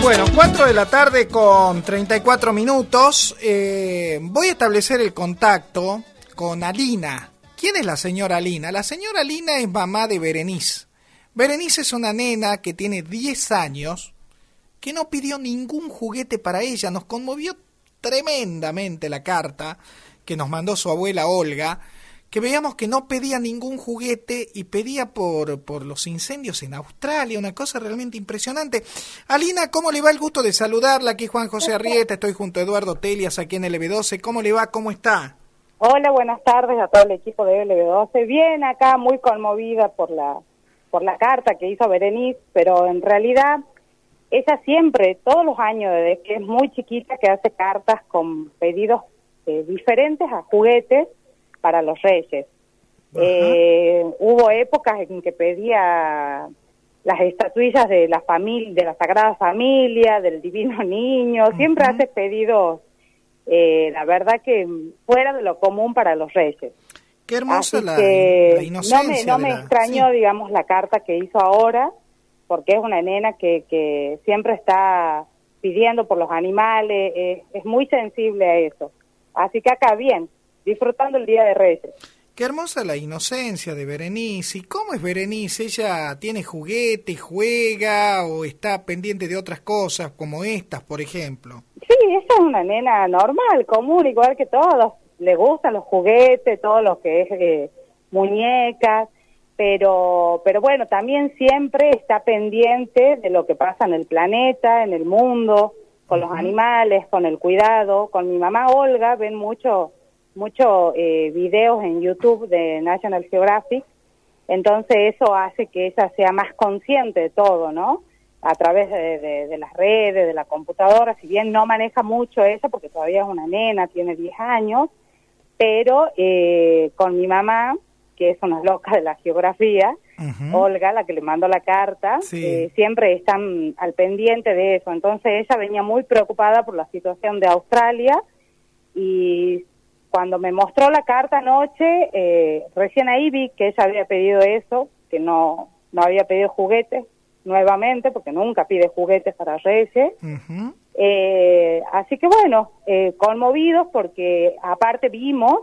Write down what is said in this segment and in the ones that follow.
Bueno, 4 de la tarde con 34 minutos. Voy a establecer el contacto con Alina. ¿Quién es la señora Alina? La señora Alina es mamá de Berenice. Berenice es una nena que tiene 10 años, que no pidió ningún juguete para ella. Nos conmovió tremendamente la carta que nos mandó su abuela Olga, que veíamos que no pedía ningún juguete y pedía por los incendios en Australia, una cosa realmente impresionante. Alina, ¿cómo le va? El gusto de saludarla. Aquí Juan José Arrieta, estoy junto a Eduardo Telias aquí en LB12. ¿Cómo le va? ¿Cómo está? Hola, buenas tardes a todo el equipo de LB12. Bien, acá muy conmovida por la carta que hizo Berenice, pero en realidad ella siempre, todos los años, desde que es muy chiquita, que hace cartas con pedidos diferentes a juguetes para los Reyes. Hubo épocas en que pedía las estatuillas de la familia, de la Sagrada Familia, del Divino Niño. Siempre hace pedidos, la verdad que fuera de lo común para los Reyes. Qué hermosa la inocencia. No me extrañó, digamos, la carta que hizo ahora, porque es una nena que siempre está pidiendo por los animales, es muy sensible a eso. Así que acá bien, disfrutando el Día de Reyes. Qué hermosa la inocencia de Berenice. ¿Y cómo es Berenice? ¿Ella tiene juguetes, juega o está pendiente de otras cosas como estas, por ejemplo? Sí, ella es una nena normal, común, igual que todos. Le gustan los juguetes, todo lo que es muñecas, pero bueno, también siempre está pendiente de lo que pasa en el planeta, en el mundo, con los animales, con el cuidado. Con mi mamá Olga ven mucho videos en YouTube de National Geographic, entonces eso hace que ella sea más consciente de todo, ¿no? A través de las redes, de la computadora, si bien no maneja mucho eso porque todavía es una nena, tiene 10 años, pero con mi mamá, que es una loca de la geografía, Olga, la que le mandó la carta, siempre están al pendiente de eso. Entonces ella venía muy preocupada por la situación de Australia y cuando me mostró la carta anoche, recién ahí vi que ella había pedido eso, que no había pedido juguetes nuevamente, porque nunca pide juguetes para Reyes. Así que bueno, conmovidos porque aparte vimos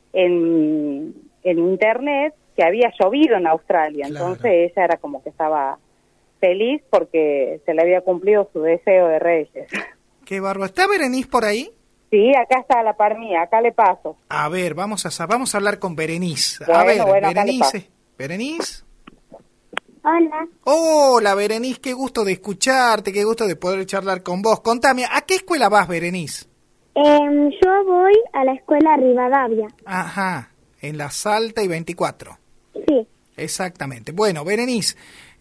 en internet que había llovido en Australia, claro. Entonces ella era como que estaba feliz porque se le había cumplido su deseo de Reyes. Qué bárbaro. ¿Está Berenice por ahí? Sí, acá está a la par mía, acá le paso. A ver, vamos a hablar con Berenice. Bueno, Berenice. ¿Berenice? Hola. Hola, Berenice, qué gusto de escucharte, qué gusto de poder charlar con vos. Contame, ¿a qué escuela vas, Berenice? Yo voy a la escuela Rivadavia. Ajá, en la Salta y 24. Sí. Exactamente. Bueno, Berenice,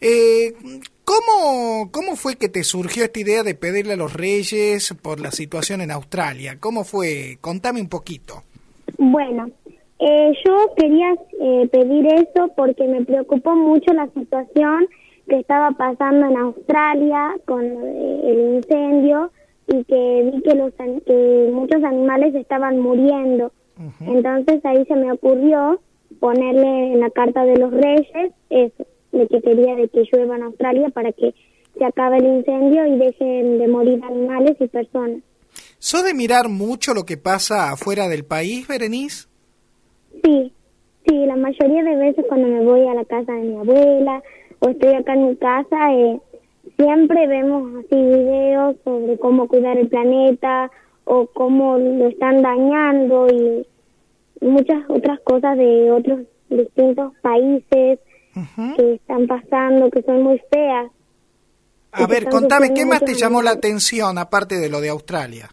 ¿cómo fue que te surgió esta idea de pedirle a los Reyes por la situación en Australia? ¿Cómo fue? Contame un poquito. Bueno, yo quería pedir eso porque me preocupó mucho la situación que estaba pasando en Australia con el incendio y que vi que muchos animales estaban muriendo. Entonces ahí se me ocurrió ponerle en la carta de los Reyes eso, de que quería de que llueva en Australia para que se acabe el incendio y dejen de morir animales y personas. ¿Sos de mirar mucho lo que pasa afuera del país, Berenice? Sí, la mayoría de veces cuando me voy a la casa de mi abuela o estoy acá en mi casa, siempre vemos así videos sobre cómo cuidar el planeta o cómo lo están dañando y muchas otras cosas de otros distintos países que están pasando, que son muy feas. A ver, contame, ¿qué más te llamó la atención aparte de lo de Australia?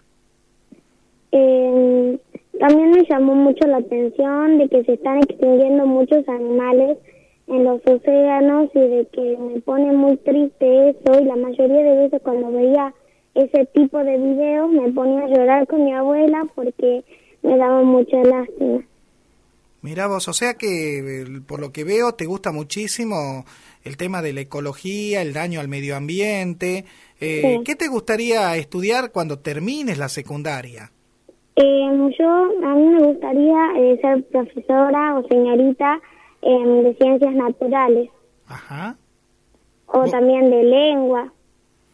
También me llamó mucho la atención de que se están extinguiendo muchos animales en los océanos y de que me pone muy triste eso, y la mayoría de veces cuando veía ese tipo de videos me ponía a llorar con mi abuela porque me daba mucha lástima. Mirá vos, o sea que por lo que veo te gusta muchísimo el tema de la ecología, el daño al medio ambiente. Sí. ¿Qué te gustaría estudiar cuando termines la secundaria? A mí me gustaría ser profesora o señorita de ciencias naturales. Ajá. O también de lengua.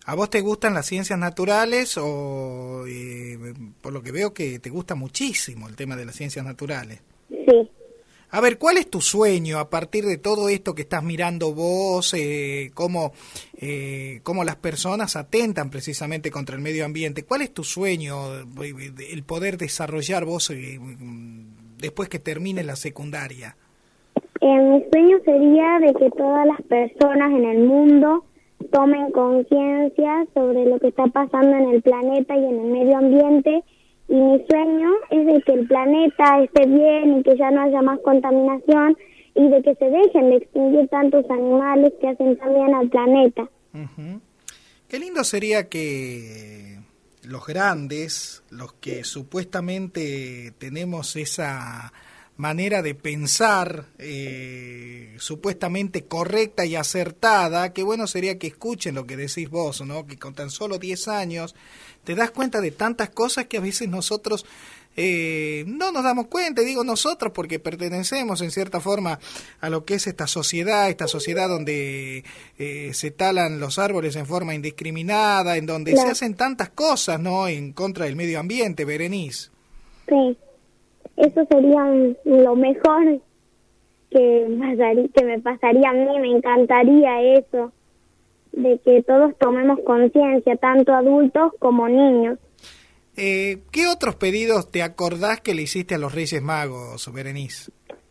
¿A vos te gustan las ciencias naturales o por lo que veo que te gusta muchísimo el tema de las ciencias naturales? Sí. A ver, ¿cuál es tu sueño a partir de todo esto que estás mirando vos? Cómo las personas atentan precisamente contra el medio ambiente. ¿Cuál es tu sueño, el poder desarrollar vos después que termines la secundaria? Mi sueño sería de que todas las personas en el mundo tomen conciencia sobre lo que está pasando en el planeta y en el medio ambiente. Y mi sueño es de que el planeta esté bien y que ya no haya más contaminación y de que se dejen de extinguir tantos animales que hacen tan bien al planeta. Uh-huh. Qué lindo sería que los grandes, los que supuestamente tenemos esa manera de pensar supuestamente correcta y acertada, qué bueno sería que escuchen lo que decís vos, ¿no? Que con tan solo 10 años te das cuenta de tantas cosas que a veces nosotros no nos damos cuenta. Digo nosotros porque pertenecemos en cierta forma a lo que es esta sociedad donde se talan los árboles en forma indiscriminada, en donde se hacen tantas cosas, ¿no? En contra del medio ambiente, Berenice. Sí, eso sería lo mejor que me pasaría a mí. Me encantaría eso, de que todos tomemos conciencia, tanto adultos como niños. ¿Qué otros pedidos te acordás que le hiciste a los Reyes Magos, Berenice?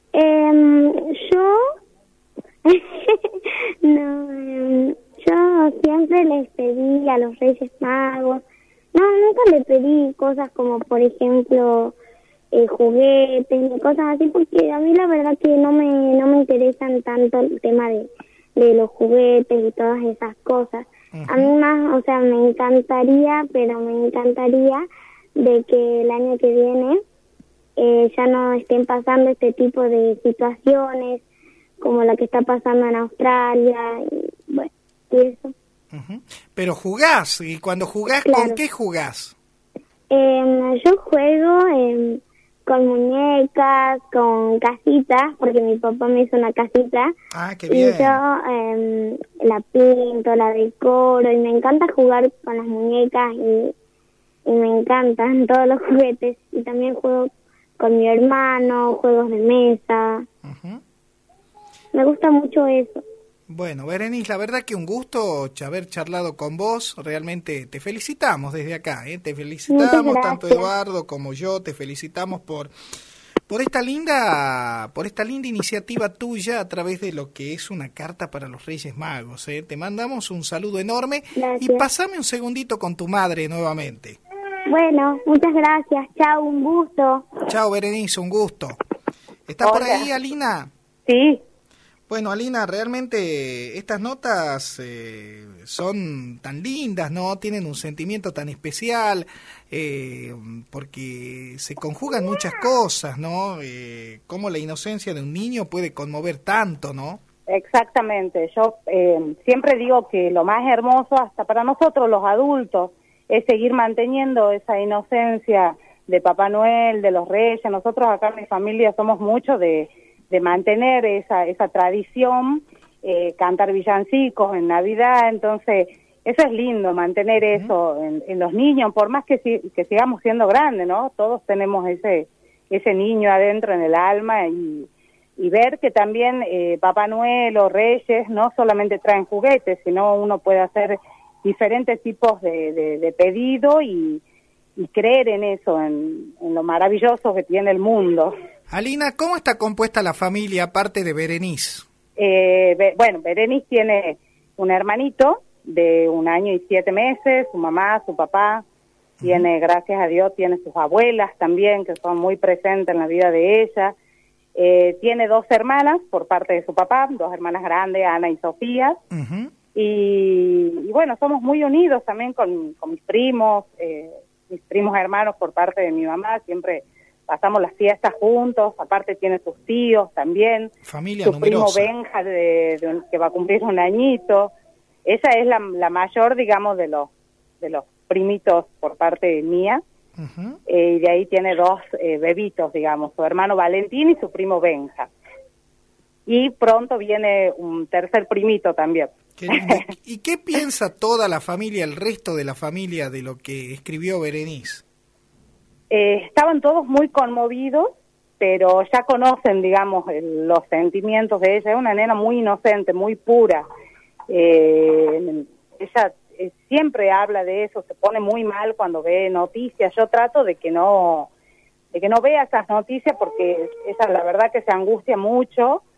Yo yo siempre les pedí a los Reyes Magos, nunca les pedí cosas como, por ejemplo, juguetes ni cosas así, porque a mí la verdad que no me interesan tanto el tema de los juguetes y todas esas cosas. Uh-huh. A mí más, me encantaría de que el año que viene ya no estén pasando este tipo de situaciones como la que está pasando en Australia y eso. Uh-huh. Pero jugás, y cuando jugás, claro. ¿Con qué jugás? Yo juego con muñecas, con casitas, porque mi papá me hizo una casita. Ah, qué bien. Y yo la pinto, la decoro, y me encanta jugar con las muñecas y me encantan todos los juguetes. Y también juego con mi hermano, juegos de mesa. Uh-huh. Me gusta mucho eso. Bueno, Berenice, la verdad que un gusto haber charlado con vos. Realmente te felicitamos desde acá, te felicitamos, tanto Eduardo como yo, te felicitamos por esta linda iniciativa tuya a través de lo que es una carta para los Reyes Magos. Te mandamos un saludo enorme. Gracias. Y pasame un segundito con tu madre nuevamente. Bueno, muchas gracias. Chao, un gusto. Chao, Berenice, un gusto. ¿Está por ahí, Alina? Sí. Bueno, Alina, realmente estas notas son tan lindas, ¿no? Tienen un sentimiento tan especial, porque se conjugan muchas cosas, ¿no? Cómo la inocencia de un niño puede conmover tanto, ¿no? Exactamente. Yo siempre digo que lo más hermoso, hasta para nosotros los adultos, es seguir manteniendo esa inocencia de Papá Noel, de los Reyes. Nosotros acá en mi familia somos muchos de mantener esa tradición, cantar villancicos en Navidad. Entonces eso es lindo, mantener eso en los niños, por más que sigamos siendo grandes, ¿no? Todos tenemos ese niño adentro en el alma, y ver que también Papá Noel o Reyes no solamente traen juguetes, sino uno puede hacer diferentes tipos de pedido y creer en eso, en lo maravilloso que tiene el mundo. Alina, ¿cómo está compuesta la familia aparte de Berenice? Bueno, Berenice tiene un hermanito de 1 año y 7 meses, su mamá, su papá, tiene, gracias a Dios, tiene sus abuelas también, que son muy presentes en la vida de ella. Tiene 2 hermanas por parte de su papá, 2 hermanas grandes, Ana y Sofía. Uh-huh. Y bueno, somos muy unidos también con mis primos hermanos por parte de mi mamá, siempre pasamos las fiestas juntos. Aparte tiene sus tíos también, familia su numerosa. Primo Benja que va a cumplir 1 añito. Esa es la mayor, digamos, de los primitos por parte mía. Uh-huh. Y de ahí tiene 2 bebitos, digamos, su hermano Valentín y su primo Benja. Y pronto viene un tercer primito también. Qué lindo. ¿Y qué piensa toda la familia, el resto de la familia, de lo que escribió Berenice? Estaban todos muy conmovidos, pero ya conocen, digamos, los sentimientos de ella. Es una nena muy inocente, muy pura. Ella siempre habla de eso, se pone muy mal cuando ve noticias. Yo trato de que no vea esas noticias porque ella la verdad que se angustia mucho